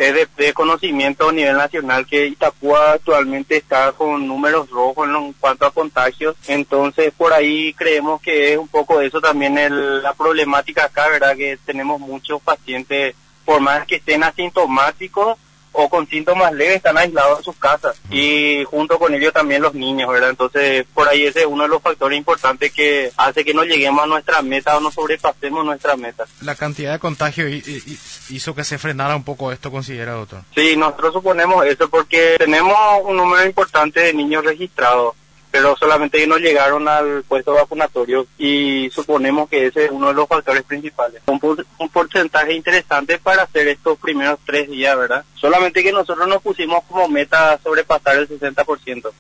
Es de conocimiento a nivel nacional que Itapúa actualmente está con números rojos en cuanto a contagios, entonces por ahí creemos que es un poco eso también la problemática acá, ¿verdad? Que tenemos muchos pacientes, por más que estén asintomáticos o con síntomas leves, están aislados en sus casas y junto con ellos también los niños, ¿verdad? Entonces por ahí ese es uno de los factores importantes que hace que no lleguemos a nuestra meta o no sobrepasemos nuestra meta. La cantidad de contagios hizo que se frenara un poco esto, ¿considera, doctor? Sí, nosotros suponemos eso porque tenemos un número importante de niños registrados, pero solamente que no llegaron al puesto vacunatorio y suponemos que ese es uno de los factores principales. Un porcentaje interesante para hacer estos primeros 3 días, ¿verdad? Solamente que nosotros nos pusimos como meta sobrepasar el 60%.